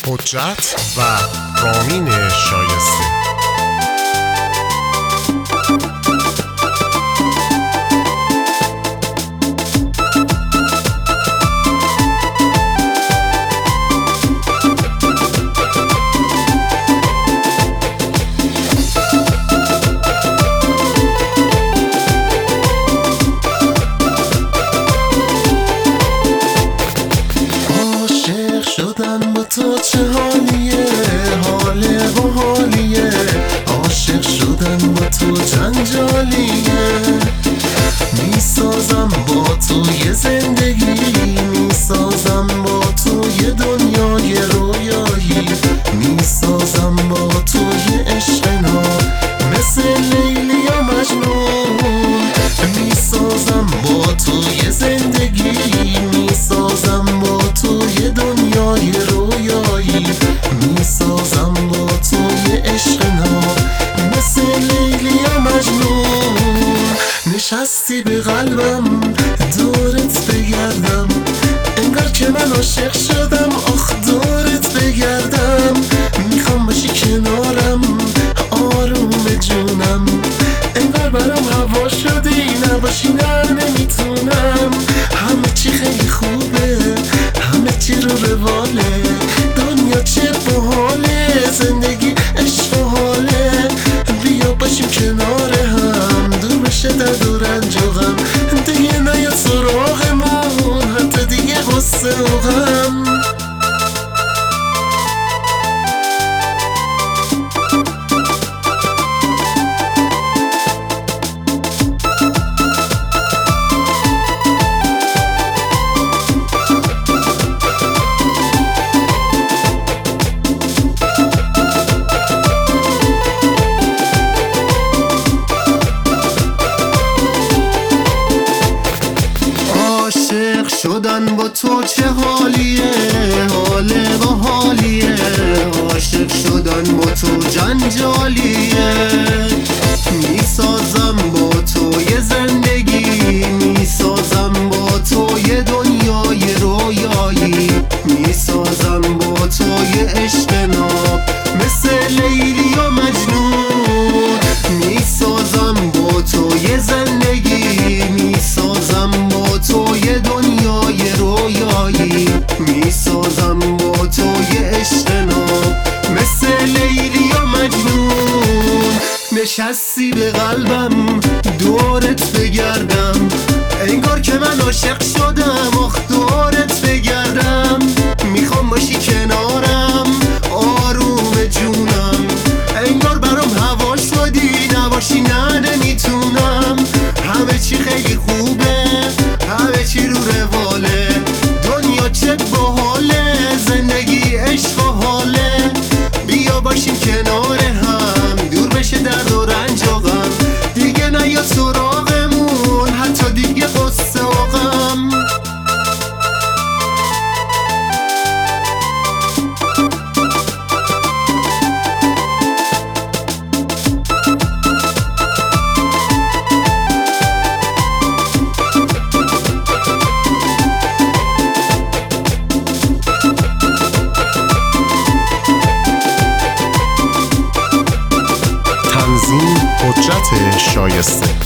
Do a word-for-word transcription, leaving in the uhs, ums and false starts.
حجت و رامین شایسته. شدن با تو چه حالیه، حاله و حالیه. عاشق شدن با تو جنجالیه. میسازم با تو یه زندگی، میسازم با تو یه دنیای رویایی، میسازم با تو یه عشق ناب مثل لیلی یا مجنون. میسازم با تو یه زندگی، میسازم با تو یه دنیای رویایی، میسازم با تو یه عشق ناب مثل لیلی یا مجنون. نشستی به قلبم دورت بگردم، انگار که من عاشق شدم. آخ دورت بگردم، میخوام باشی کنارم آروم جونم. انگار برام هوا شدی، نباشی نه نمیتونم. همه چی خیلی خوبه، همه چی رو رواله. دنیا چه باحاله، زندگی عشق و حاله. بیا باشیم کنار هم، دور بشه درد و رنج و غم. دیگه نیاد سراغمون، حتی دیگه غصه و غم. عاشق شدن با تو چه حالیه، حاله و حالیه. عاشق شدن با تو جنجالیه. میسازم با تو یه زندگی، میسازم با تو یه دنیای رویایی، میسازم با تو یه عشق ناب مثل لیلی و مجنون. میسازم با تو یه زندگی، میسازم با تو یه دنیای رویایی، میسازم با تو یه عشق ناب مثل لیلی و مجنون. نشستی به قلبم دورت بگردم، انگار که من عاشق شدم. آخ دورت بگردم، میخوام باشی کنارم آروم جونم. انگار برام هوا شدی، نباشی نه نمیتونم. همه چی خیلی خوبه، همه چی رو رواله. دنیا چه باحاله، زندگی عشق و حاله. بیا باشیم کنار هم، دور بشه درد و رنج و غم. دیگه نیاد سراغمون، حتی دیگه غصه و غم. تنظیم حجت شایسته.